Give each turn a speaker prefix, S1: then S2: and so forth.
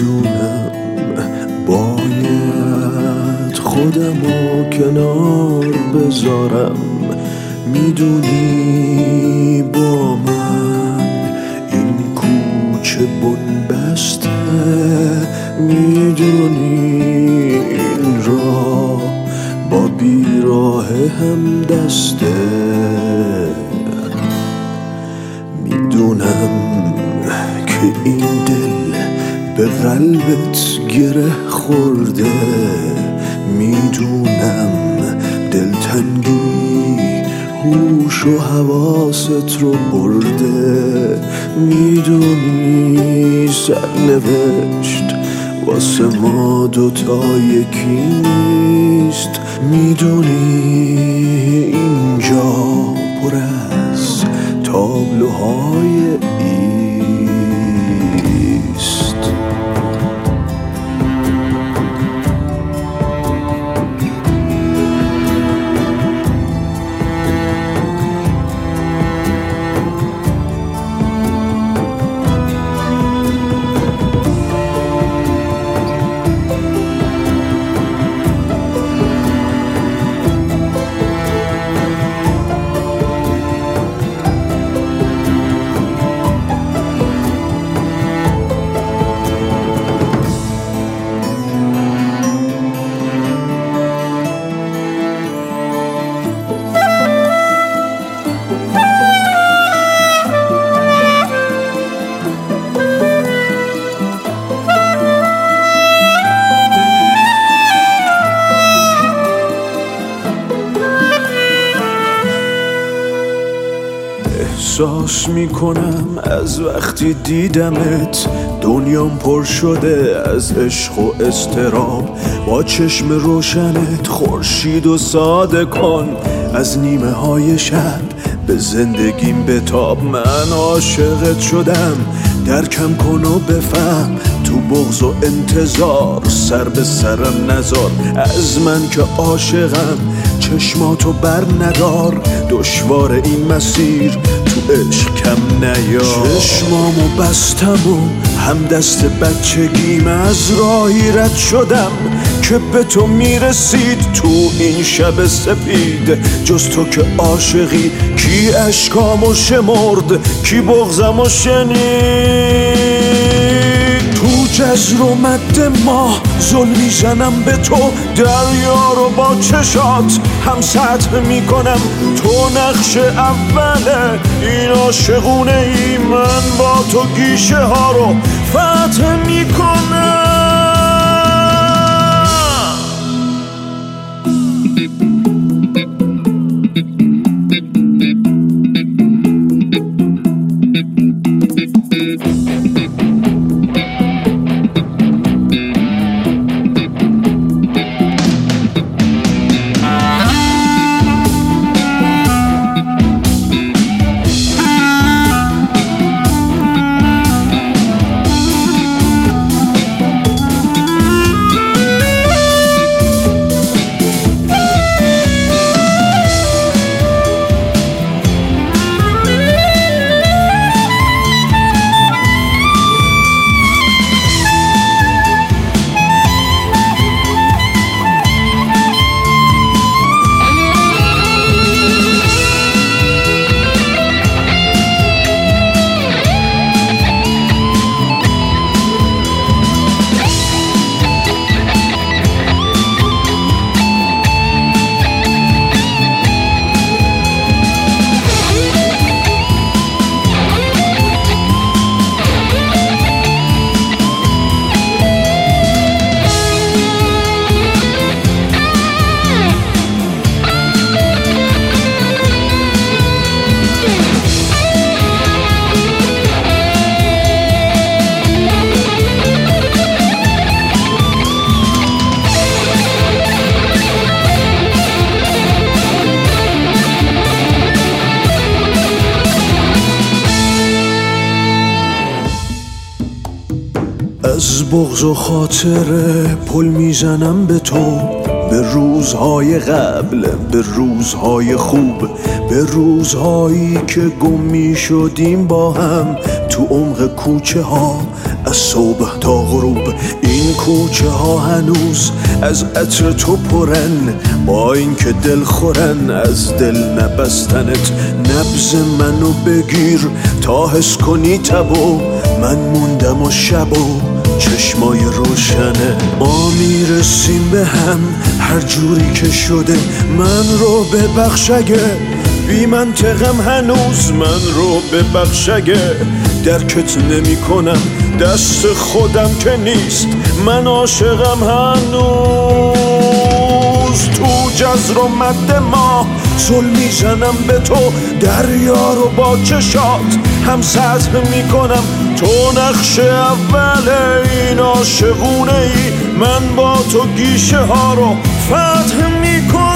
S1: میدونم باید خودمو کنار بذارم، میدونی با من این کوچه بنبسته، میدونی این راه با بیراه هم دسته، میدونم که این دل به قلبت گره خورده، میدونم دلتنگی هوش و حواست رو برده، میدونی سرنوشت واسه ما دوتا یکی نیست، میدونی اینجا پر از تابلوهای ایست. احساس میکنم از وقتی دیدمت دنیام پر شده از عشق و اضطراب، با چشم روشنت خورشید و ساده کن، از نیمه های شب به زندگیم بتاب، من عاشقت شدم درکم کن و بفهم، تو بغض و انتظار سر به سرم نذار، از من که عاشقم چشماتو بر ندار، دشوار این مسیر تو عشق کم نیار، چشمامو بستم و هم دست بچگیم از راهی رد شدم که به تو میرسید، تو این شب سپید جز تو که عاشقی کی اشکامو شمرد، کی بغضمو شنید، تو جزر و مد ماه ظلم میزنم به تو، دریا رو با چشات هم سطح میکنم، تو نقش اوله این عاشقونه ای، من با تو گیشه ها رو فتح میکنم. از بغض و خاطره پل میزنم به تو، به روزهای قبل، به روزهای خوب، به روزهایی که گم میشدیم با هم تو عمق کوچه ها، از صبح تا غروب این کوچه ها هنوز از عطر تو پرن، با اینکه دل خورن از دل نبستنت. نبض منو بگیر تا حس کنی تبو، من موندم و شبو چشمای روشنه. ما میرسیم به هم هر جوری که شده، من رو ببخش اگه بی منطقم هنوز، من رو ببخش اگه درکت نمی کنم، دست خودم که نیست من عاشقم هنوز. تو جزر و مد ما زل میزنم به تو، دریا رو با چشات هم سطح میکنم. تو نقش اول این عاشقونه ای، من با تو گیشه ها رو فتح میکنم.